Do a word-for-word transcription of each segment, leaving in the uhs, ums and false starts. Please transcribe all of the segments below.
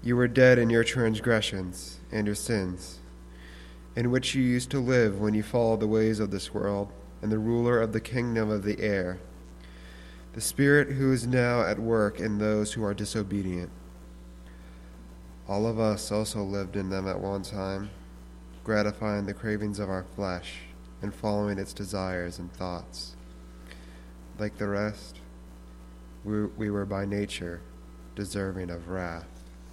You were dead in your transgressions and your sins, in which you used to live when you followed the ways of this world and the ruler of the kingdom of the air, the spirit who is now at work in those who are disobedient. All of us also lived in them at one time, gratifying the cravings of our flesh and following its desires and thoughts. Like the rest, we, we were by nature deserving of wrath.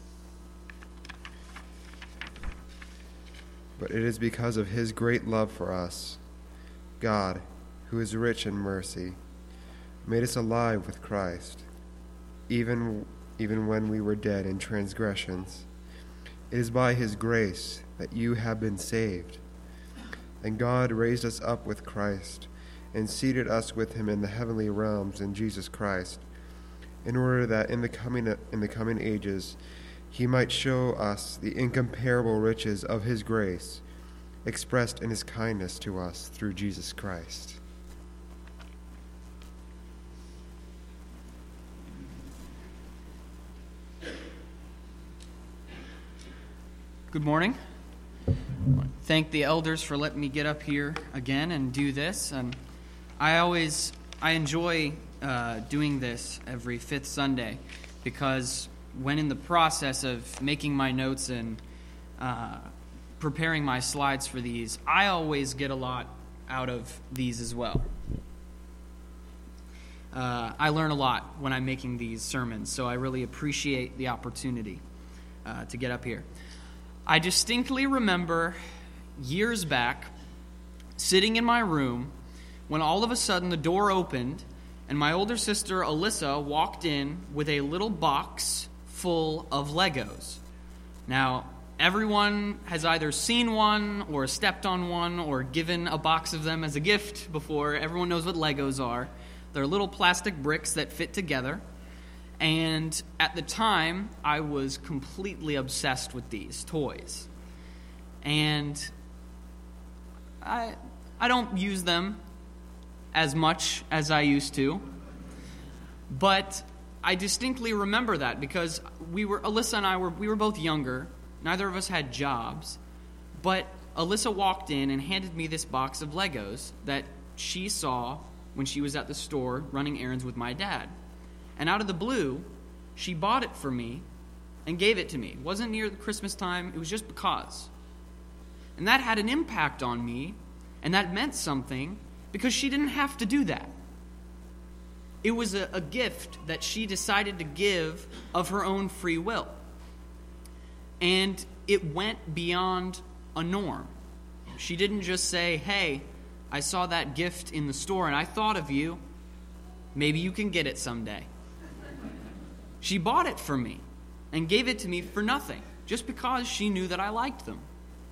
But it is because of his great love for us, God, who is rich in mercy, made us alive with Christ, even, even when we were dead in transgressions. It is by his grace that you have been saved. And God raised us up with Christ and seated us with him in the heavenly realms in Jesus Christ, in order that in the coming in the coming ages he might show us the incomparable riches of his grace, expressed in his kindness to us through Jesus Christ. Good morning. Thank the elders for letting me get up here again and do this. And I always, I enjoy uh, doing this every fifth Sunday, because when in the process of making my notes and uh, preparing my slides for these, I always get a lot out of these as well. Uh, I learn a lot when I'm making these sermons, so I really appreciate the opportunity uh, to get up here. I distinctly remember years back sitting in my room when all of a sudden the door opened and my older sister Alyssa walked in with a little box full of Legos. Now, everyone has either seen one or stepped on one or given a box of them as a gift before. Everyone knows what Legos are. They're little plastic bricks that fit together. And at the time, I was completely obsessed with these toys. And I I don't use them as much as I used to. But I distinctly remember that because we were Alyssa and I were we were both younger. Neither of us had jobs. But Alyssa walked in and handed me this box of Legos that she saw when she was at the store running errands with my dad. And out of the blue, she bought it for me and gave it to me. It wasn't near the Christmas time. It was just because. And that had an impact on me, and that meant something because she didn't have to do that. It was a, a gift that she decided to give of her own free will. And it went beyond a norm. She didn't just say, hey, I saw that gift in the store and I thought of you. Maybe you can get it someday. She bought it for me and gave it to me for nothing, just because she knew that I liked them.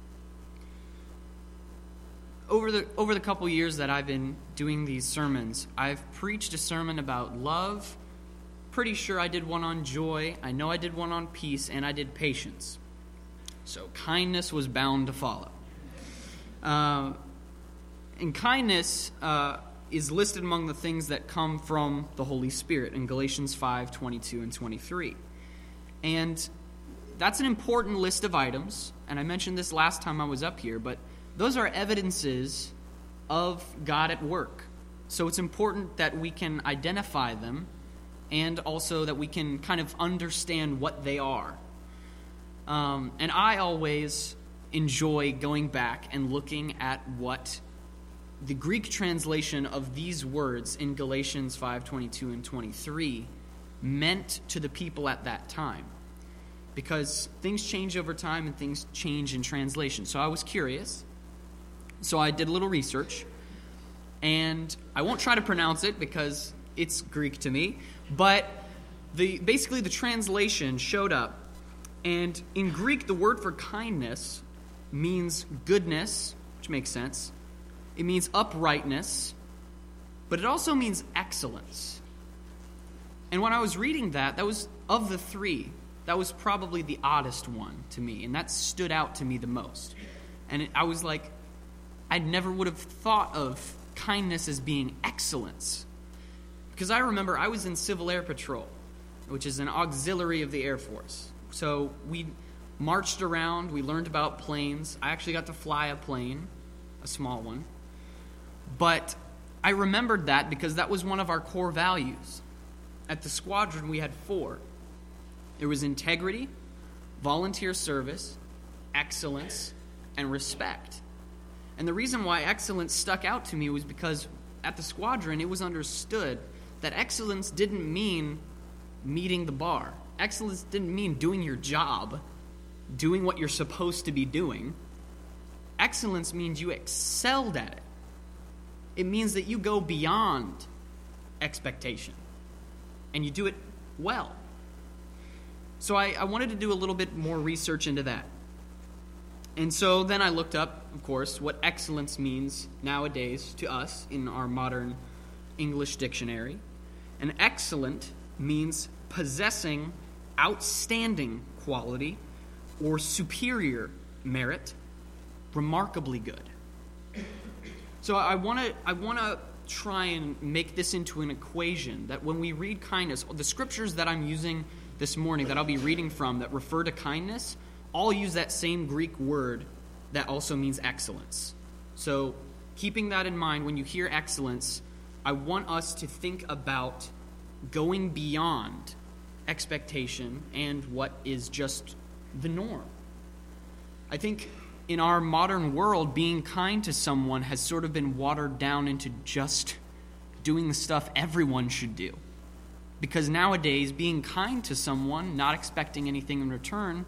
Over the over the couple years that I've been doing these sermons, I've preached a sermon about love. Pretty sure I did one on joy. I know I did one on peace, and I did patience. So kindness was bound to follow. Uh, and kindness uh, is listed among the things that come from the Holy Spirit in Galatians five, twenty-two and twenty-three. And that's an important list of items, and I mentioned this last time I was up here, but those are evidences of God at work. So it's important that we can identify them and also that we can kind of understand what they are. Um, and I always enjoy going back and looking at what the Greek translation of these words in Galatians five, twenty-two and twenty-three meant to the people at that time. Because things change over time and things change in translation. So I was curious. So I did a little research. And I won't try to pronounce it because it's Greek to me. But the basically the translation showed up. And in Greek, the word for kindness means goodness, which makes sense. It means uprightness, but it also means excellence. And when I was reading that, that was, of the three, that was probably the oddest one to me, and that stood out to me the most. And it, I was like, I never would have thought of kindness as being excellence. Because I remember I was in Civil Air Patrol, which is an auxiliary of the Air Force. So we marched around, we learned about planes. I actually got to fly a plane, a small one. But I remembered that because that was one of our core values. At the squadron, we had four. There was integrity, volunteer service, excellence, and respect. And the reason why excellence stuck out to me was because at the squadron, it was understood that excellence didn't mean meeting the bar. Excellence didn't mean doing your job, doing what you're supposed to be doing. Excellence means you excelled at it. It means that you go beyond expectation, and you do it well. So I, I wanted to do a little bit more research into that. And so then I looked up, of course, what excellence means nowadays to us in our modern English dictionary. And excellent means possessing outstanding quality or superior merit, remarkably good. So I want to I want to try and make this into an equation that when we read kindness, the scriptures that I'm using this morning that I'll be reading from that refer to kindness, all use that same Greek word that also means excellence. So keeping that in mind, when you hear excellence, I want us to think about going beyond expectation and what is just the norm. I think in our modern world, being kind to someone has sort of been watered down into just doing the stuff everyone should do. Because nowadays, being kind to someone, not expecting anything in return,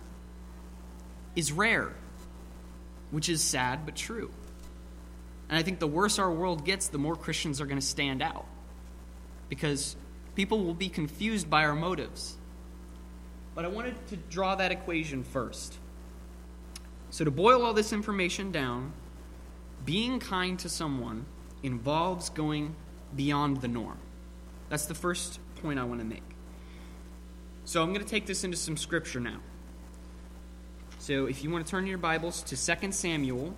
is rare, which is sad but true. And I think the worse our world gets, the more Christians are going to stand out. Because people will be confused by our motives. But I wanted to draw that equation first. So to boil all this information down, being kind to someone involves going beyond the norm. That's the first point I want to make. So I'm going to take this into some scripture now. So if you want to turn your Bibles to Second Samuel,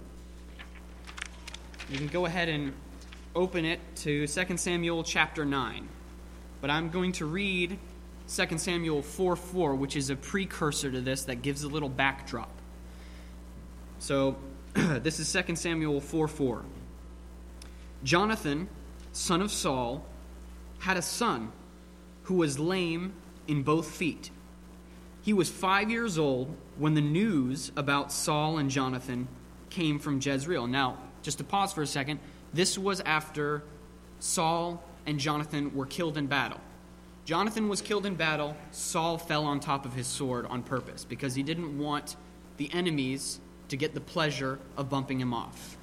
you can go ahead and open it to Second Samuel chapter nine. But I'm going to read Second Samuel four four, which is a precursor to this that gives a little backdrop. So this is Second Samuel four four. Jonathan, son of Saul, had a son who was lame in both feet. He was five years old when the news about Saul and Jonathan came from Jezreel. Now, just to pause for a second, this was after Saul and Jonathan were killed in battle. Jonathan was killed in battle. Saul fell on top of his sword on purpose because he didn't want the enemies to get the pleasure of bumping him off.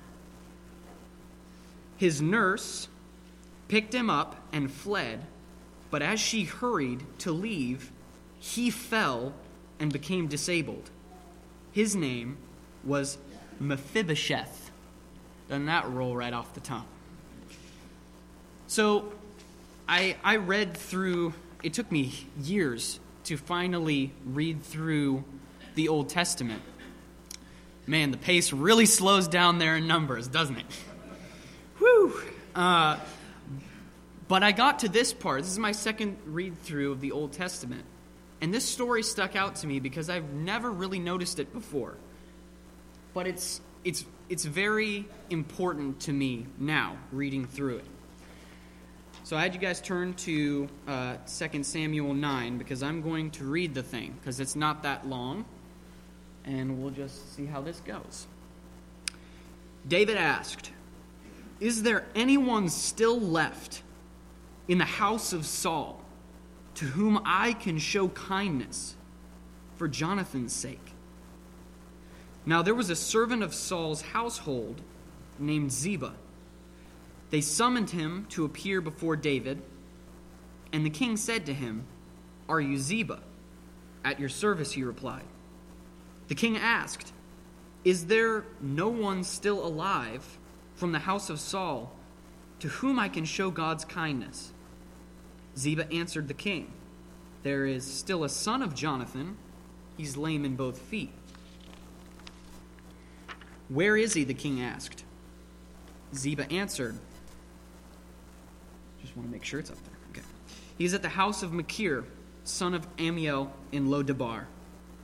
His nurse picked him up and fled, but as she hurried to leave, he fell and became disabled. His name was Mephibosheth. Doesn't that roll right off the tongue? So I I read through, it took me years to finally read through the Old Testament. Man, the pace really slows down there in Numbers, doesn't it? Whew. Uh, but I got to this part. This is my second read-through of the Old Testament. And this story stuck out to me because I've never really noticed it before. But it's it's it's very important to me now, reading through it. So I had you guys turn to uh, Second Samuel nine because I'm going to read the thing because it's not that long. And we'll just see how this goes. David asked, "Is there anyone still left in the house of Saul to whom I can show kindness for Jonathan's sake?" Now there was a servant of Saul's household named Ziba. They summoned him to appear before David, and the king said to him, "Are you Ziba?" "At your service," he replied. The king asked, "Is there no one still alive from the house of Saul to whom I can show God's kindness?" Ziba answered the king, "There is still a son of Jonathan. He's lame in both feet." "Where is he?" the king asked. Ziba answered, just want to make sure it's up there. Okay. "He is at the house of Machir, son of Amiel in Lo-Debar."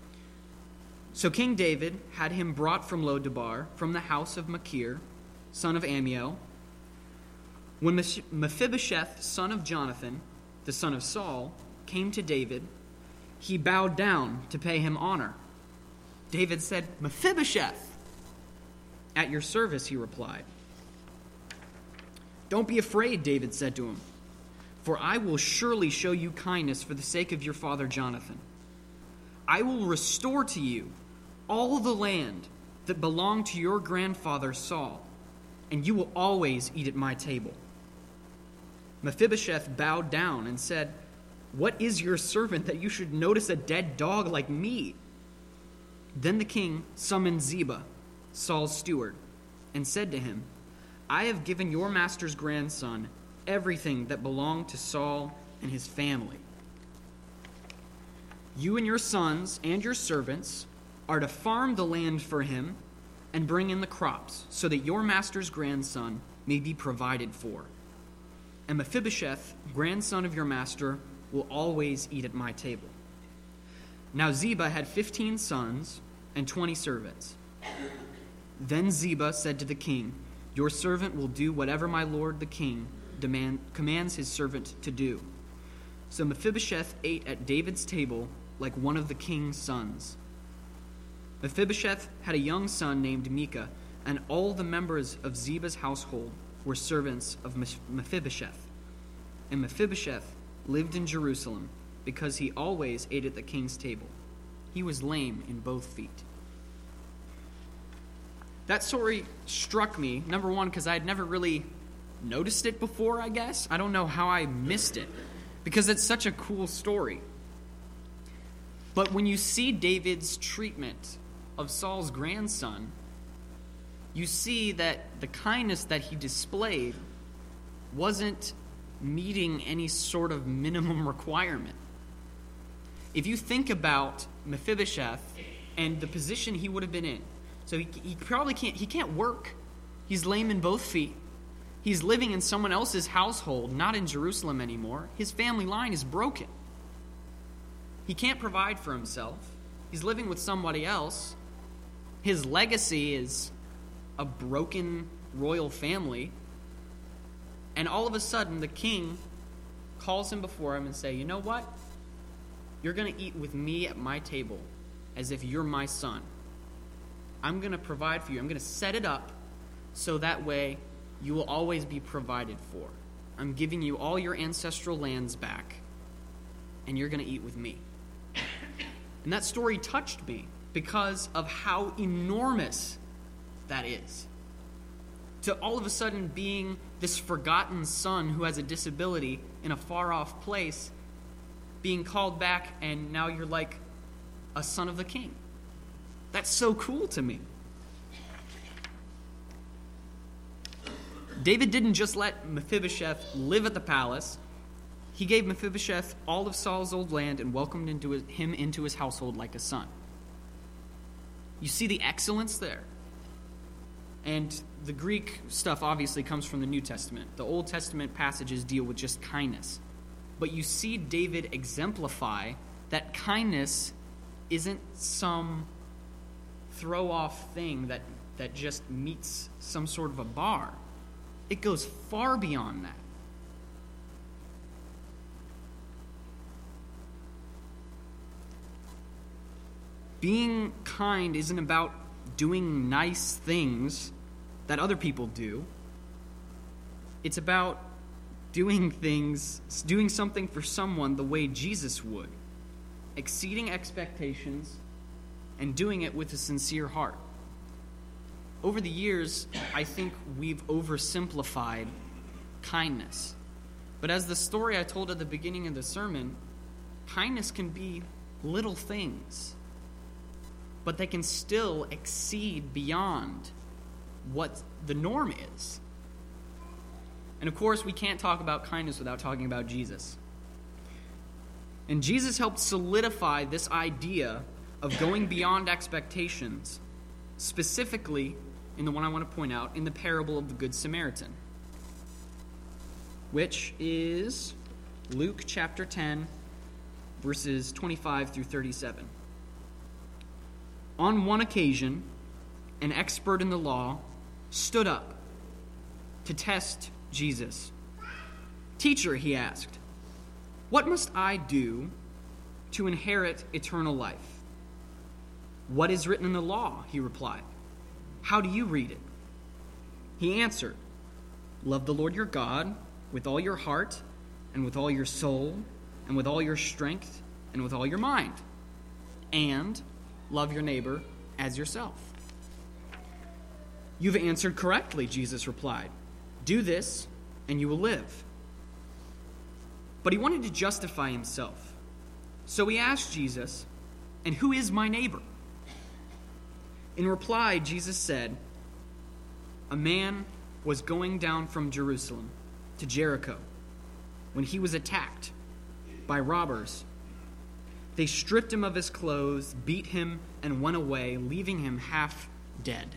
So King David had him brought from Lo-debar, from the house of Machir, son of Ammiel. When Mephibosheth, son of Jonathan, the son of Saul, came to David, he bowed down to pay him honor. David said, "Mephibosheth." "At your service," he replied. "Don't be afraid," David said to him, "for I will surely show you kindness for the sake of your father Jonathan. I will restore to you all the land that belonged to your grandfather Saul, and you will always eat at my table." Mephibosheth bowed down and said, "What is your servant that you should notice a dead dog like me?" Then the king summoned Ziba, Saul's steward, and said to him, "I have given your master's grandson everything that belonged to Saul and his family. You and your sons and your servants are to farm the land for him and bring in the crops, so that your master's grandson may be provided for. And Mephibosheth, grandson of your master, will always eat at my table." Now Ziba had fifteen sons and twenty servants. Then Ziba said to the king, "Your servant will do whatever my lord the king demand, commands his servant to do." So Mephibosheth ate at David's table like one of the king's sons. Mephibosheth had a young son named Micah, and all the members of Ziba's household were servants of Mephibosheth. And Mephibosheth lived in Jerusalem because he always ate at the king's table. He was lame in both feet. That story struck me, number one, because I had never really noticed it before, I guess. I don't know how I missed it, because it's such a cool story. But when you see David's treatment of Saul's grandson, you see that the kindness that he displayed wasn't meeting any sort of minimum requirement. If you think about Mephibosheth and the position he would have been in, so he, he probably can't he can't work. He's lame in both feet. He's living in someone else's household, not in Jerusalem anymore. His family line is broken. He can't provide for himself. He's living with somebody else. His legacy is a broken royal family. And all of a sudden, the king calls him before him and say, "You know what? You're going to eat with me at my table as if you're my son. I'm going to provide for you. I'm going to set it up so that way you will always be provided for. I'm giving you all your ancestral lands back, and you're going to eat with me." And that story touched me because of how enormous that is. To all of a sudden being this forgotten son who has a disability in a far-off place, being called back, and now you're like a son of the king. That's so cool to me. David didn't just let Mephibosheth live at the palace. He gave Mephibosheth all of Saul's old land and welcomed into his, him into his household like a son. You see the excellence there. And the Greek stuff obviously comes from the New Testament. The Old Testament passages deal with just kindness. But you see David exemplify that kindness isn't some throw-off thing that, that just meets some sort of a bar. It goes far beyond that. Being kind isn't about doing nice things that other people do. It's about doing things, doing something for someone the way Jesus would, exceeding expectations and doing it with a sincere heart. Over the years, I think we've oversimplified kindness. But as the story I told at the beginning of the sermon, kindness can be little things, but they can still exceed beyond what the norm is. And of course, we can't talk about kindness without talking about Jesus. And Jesus helped solidify this idea of going beyond expectations, specifically in the one I want to point out, in the parable of the Good Samaritan, which is Luke chapter ten, verses twenty-five through thirty-seven. On one occasion, an expert in the law stood up to test Jesus. "Teacher," he asked, "what must I do to inherit eternal life?" "What is written in the law?" he replied. "How do you read it?" He answered, "Love the Lord your God with all your heart and with all your soul and with all your strength and with all your mind, and love your neighbor as yourself." "You've answered correctly," Jesus replied. "Do this, and you will live." But he wanted to justify himself. So he asked Jesus, "And who is my neighbor?" In reply, Jesus said, "A man was going down from Jerusalem to Jericho when he was attacked by robbers. They stripped him of his clothes, beat him, and went away, leaving him half dead.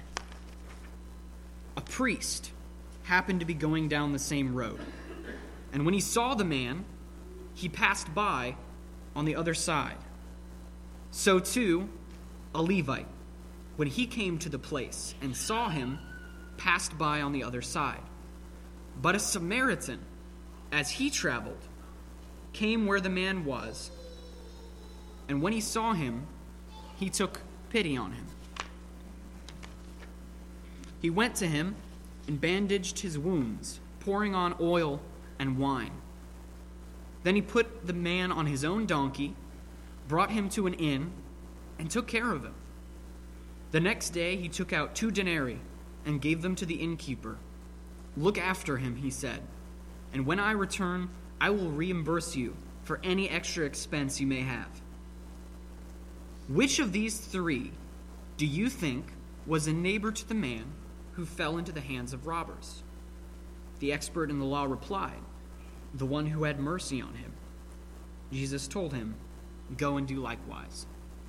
A priest happened to be going down the same road, and when he saw the man, he passed by on the other side. So too, a Levite, when he came to the place and saw him, passed by on the other side. But a Samaritan, as he traveled, came where the man was, and when he saw him, he took pity on him. He went to him and bandaged his wounds, pouring on oil and wine. Then he put the man on his own donkey, brought him to an inn, and took care of him. The next day he took out two denarii and gave them to the innkeeper. "Look after him," he said, "and when I return, I will reimburse you for any extra expense you may have." Which of these three do you think was a neighbor to the man who fell into the hands of robbers? The expert in the law replied, "The one who had mercy on him." Jesus told him, "Go and do likewise."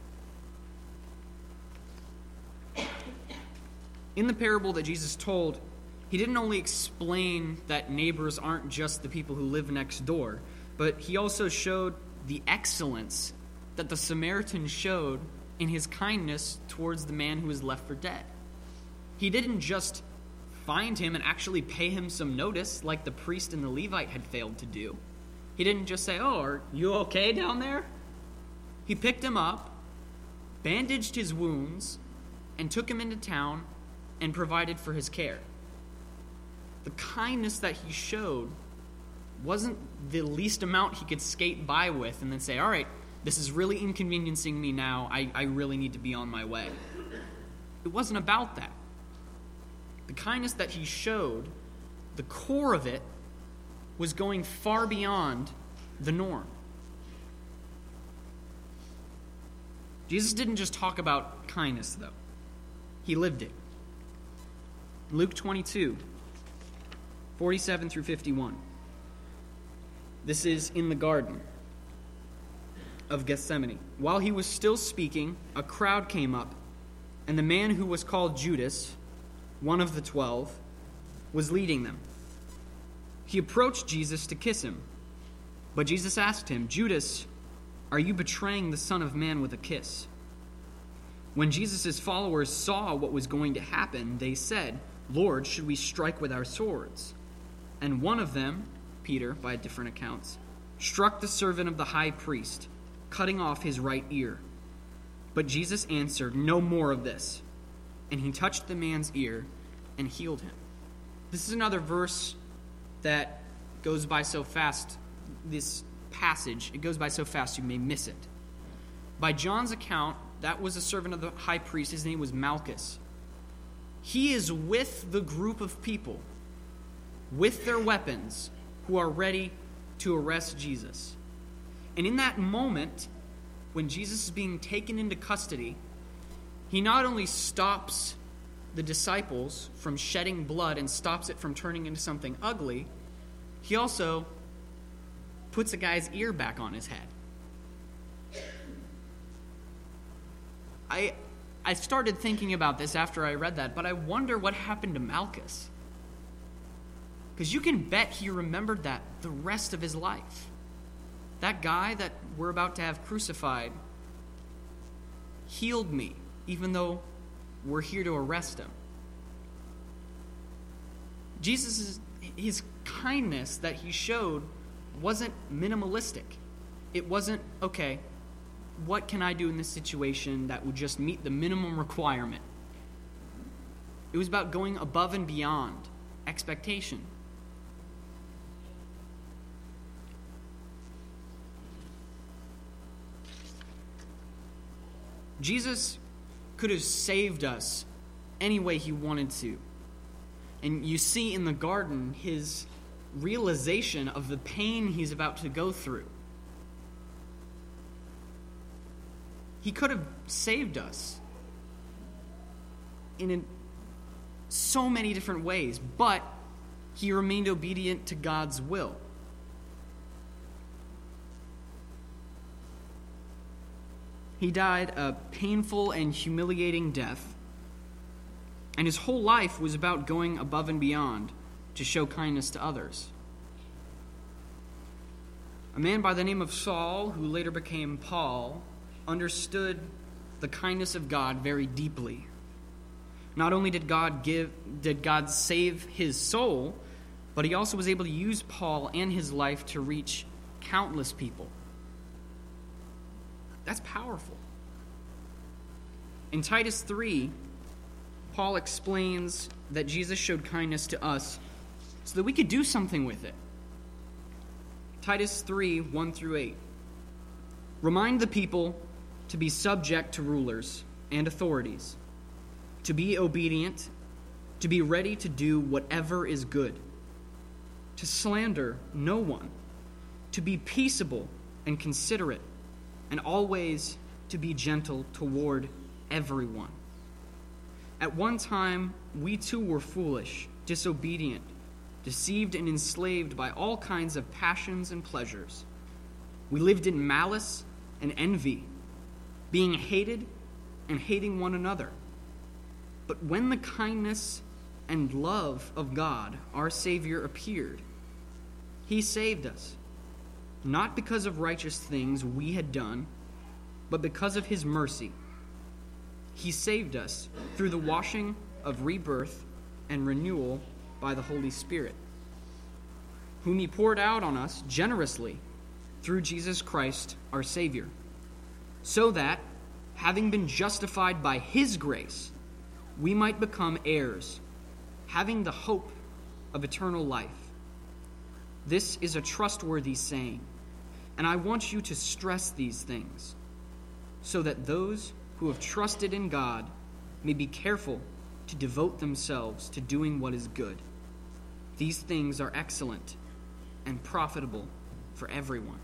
In the parable that Jesus told, he didn't only explain that neighbors aren't just the people who live next door, but he also showed the excellence that the Samaritan showed in his kindness towards the man who was left for dead. He didn't just find him and actually pay him some notice like the priest and the Levite had failed to do. He didn't just say, "Oh, are you okay down there?" He picked him up, bandaged his wounds, and took him into town and provided for his care. The kindness that he showed wasn't the least amount he could skate by with and then say, "All right, this is really inconveniencing me now. I, I really need to be on my way." It wasn't about that. The kindness that he showed, the core of it, was going far beyond the norm. Jesus didn't just talk about kindness, though. He lived it. Luke twenty-two, forty-seven through fifty-one. This is in the Garden of Gethsemane. While he was still speaking, a crowd came up, and the man who was called Judas, one of the twelve, was leading them. He approached Jesus to kiss him, but Jesus asked him, "Judas, are you betraying the Son of Man with a kiss?" When Jesus' followers saw what was going to happen, they said, "Lord, should we strike with our swords?" And one of them, Peter, by different accounts, struck the servant of the high priest, cutting off his right ear. But Jesus answered, "No more of this." And he touched the man's ear and healed him. This is another verse that goes by so fast, this passage, it goes by so fast you may miss it. By John's account, that was a servant of the high priest. His name was Malchus. He is with the group of people, with their weapons, who are ready to arrest Jesus. And in that moment, when Jesus is being taken into custody, he not only stops the disciples from shedding blood and stops it from turning into something ugly, he also puts a guy's ear back on his head. I I started thinking about this after I read that, but I wonder what happened to Malchus. Because you can bet he remembered that the rest of his life. That guy that we're about to have crucified healed me. even though we're here to arrest him. Jesus' his kindness that he showed wasn't minimalistic. It wasn't, okay, what can I do in this situation that would just meet the minimum requirement? It was about going above and beyond expectation. Jesus could have saved us any way he wanted to. And you see in the garden his realization of the pain he's about to go through. He could have saved us in a, so many different ways, but he remained obedient to God's will. He died a painful and humiliating death, and his whole life was about going above and beyond to show kindness to others. A man by the name of Saul, who later became Paul, understood the kindness of God very deeply. Not only did God give, did God save his soul, but he also was able to use Paul and his life to reach countless people. That's powerful. In Titus three, Paul explains that Jesus showed kindness to us so that we could do something with it. Titus three, one through eight. Remind the people to be subject to rulers and authorities, to be obedient, to be ready to do whatever is good, to slander no one, to be peaceable and considerate, and always to be gentle toward everyone. At one time, we too were foolish, disobedient, deceived and enslaved by all kinds of passions and pleasures. We lived in malice and envy, being hated and hating one another. But when the kindness and love of God, our Savior, appeared, he saved us, not because of righteous things we had done, but because of his mercy. He saved us through the washing of rebirth and renewal by the Holy Spirit, whom he poured out on us generously through Jesus Christ our Savior, so that, having been justified by his grace, we might become heirs, having the hope of eternal life. This is a trustworthy saying, and I want you to stress these things, so that those who have trusted in God may be careful to devote themselves to doing what is good. These things are excellent and profitable for everyone.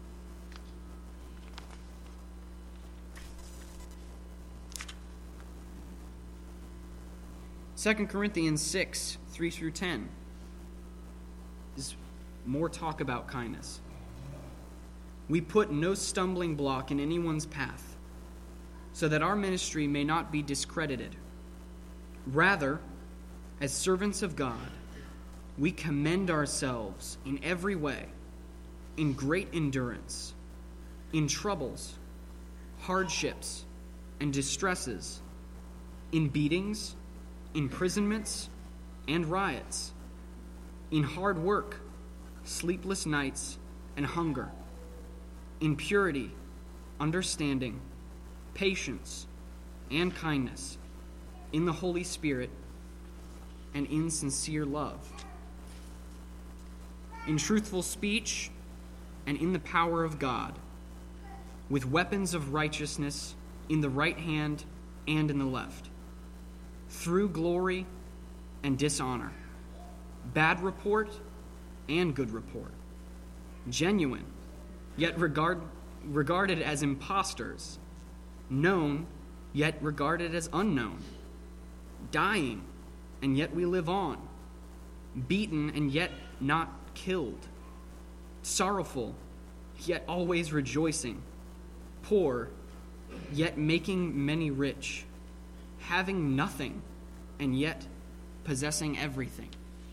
Second Corinthians six, three through ten is more talk about kindness. We put no stumbling block in anyone's path, so that our ministry may not be discredited. Rather, as servants of God, we commend ourselves in every way, in great endurance, in troubles, hardships, and distresses, in beatings, imprisonments, and riots, in hard work, sleepless nights, and hunger, in purity, understanding, patience, and kindness, in the Holy Spirit, and in sincere love, in truthful speech, and in the power of God, with weapons of righteousness in the right hand and in the left, through glory and dishonor, bad report and good report, genuine, yet regard, regarded as impostors, known, yet regarded as unknown, dying, and yet we live on, beaten, and yet not killed, sorrowful, yet always rejoicing, poor, yet making many rich, having nothing, and yet possessing everything.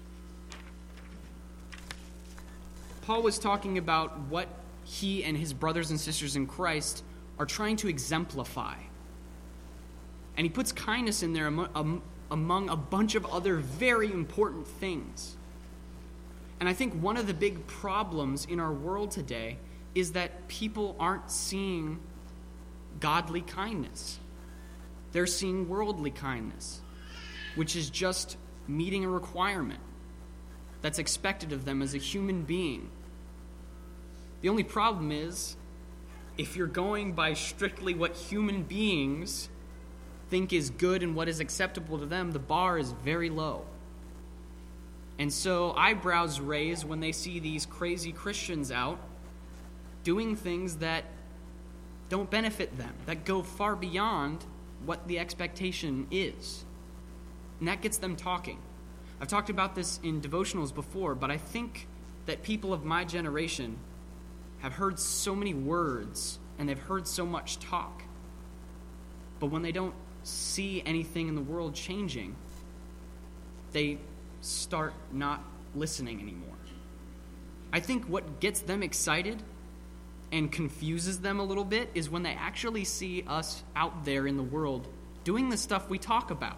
Paul was talking about what he and his brothers and sisters in Christ are trying to exemplify. And And he puts kindness in there among, among a bunch of other very important things. And I think one of the big problems in our world today is that people aren't seeing godly kindness. They're seeing worldly kindness, which is just meeting a requirement that's expected of them as a human being. The only problem is, if you're going by strictly what human beings think is good and what is acceptable to them, the bar is very low. And so eyebrows raise when they see these crazy Christians out doing things that don't benefit them, that go far beyond what the expectation is. And that gets them talking. I've talked about this in devotionals before, but I think that people of my generation have heard so many words and they've heard so much talk. But when they don't see anything in the world changing, they start not listening anymore. I think what gets them excited and confuses them a little bit is when they actually see us out there in the world doing the stuff we talk about.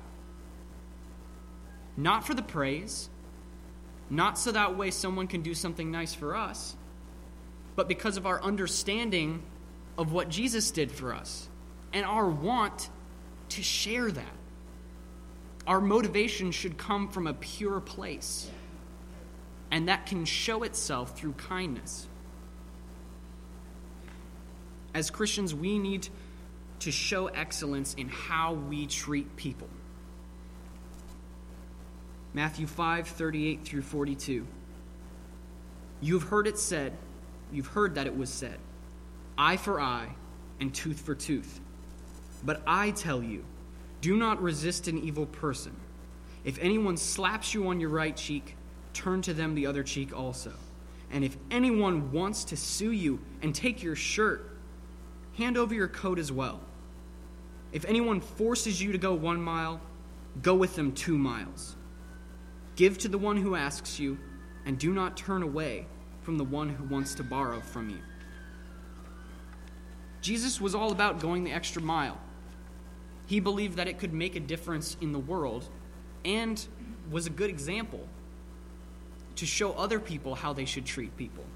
Not for the praise, not so that way someone can do something nice for us, but because of our understanding of what Jesus did for us and our want to share that. Our motivation should come from a pure place, and that can show itself through kindness. As Christians, we need to show excellence in how we treat people. Matthew five, thirty-eight through forty-two. You've heard it said, you've heard that it was said, eye for eye and tooth for tooth. But I tell you, do not resist an evil person. If anyone slaps you on your right cheek, turn to them the other cheek also. And if anyone wants to sue you and take your shirt, hand over your coat as well. If anyone forces you to go one mile, go with them two miles. Give to the one who asks you, and do not turn away from the one who wants to borrow from you. Jesus was all about going the extra mile. He believed that it could make a difference in the world and was a good example to show other people how they should treat people.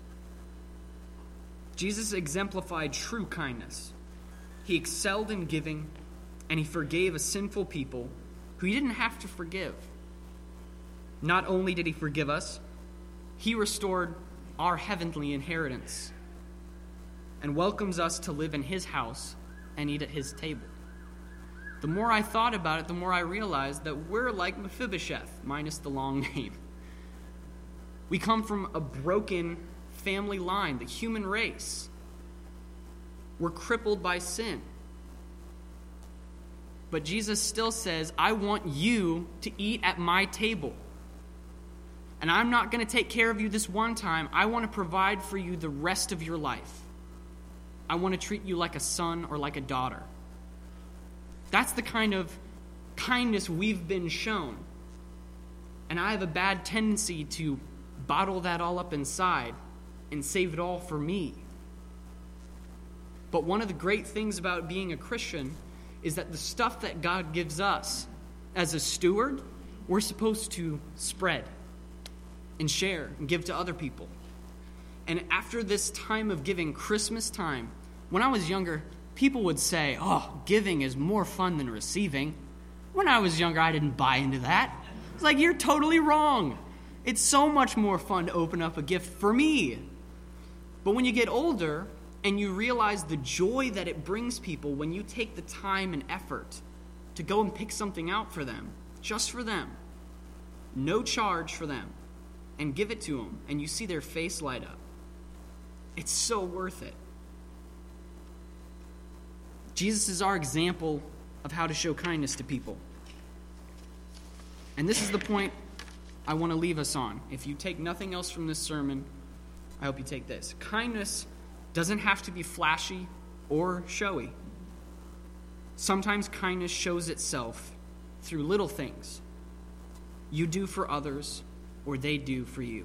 Jesus exemplified true kindness. He excelled in giving, and he forgave a sinful people who he didn't have to forgive. Not only did he forgive us, he restored our heavenly inheritance and welcomes us to live in his house and eat at his table. The more I thought about it, the more I realized that we're like Mephibosheth, minus the long name. We come from a broken family line, the human race. We're crippled by sin. But Jesus still says, I want you to eat at my table. And I'm not going to take care of you this one time. I want to provide for you the rest of your life. I want to treat you like a son or like a daughter. That's the kind of kindness we've been shown. And I have a bad tendency to bottle that all up inside and save it all for me. But one of the great things about being a Christian is that the stuff that God gives us as a steward, we're supposed to spread and share and give to other people. And after this time of giving, Christmas time, when I was younger, people would say, oh, giving is more fun than receiving. When I was younger, I didn't buy into that. It's like, you're totally wrong. It's so much more fun to open up a gift for me. But when you get older and you realize the joy that it brings people when you take the time and effort to go and pick something out for them, just for them, no charge for them, and give it to them, and you see their face light up, it's so worth it. Jesus is our example of how to show kindness to people. And this is the point I want to leave us on. If you take nothing else from this sermon, I hope you take this. Kindness doesn't have to be flashy or showy. Sometimes kindness shows itself through little things you do for others or they do for you.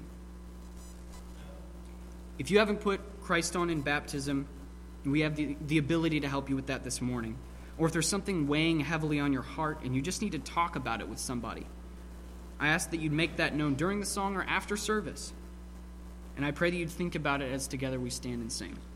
If you haven't put Christ on in baptism, we have the, the ability to help you with that this morning. or if there's something weighing heavily on your heart and you just need to talk about it with somebody, I ask that you'd make that known during the song or after service. And I pray that you'd think about it as together we stand and sing.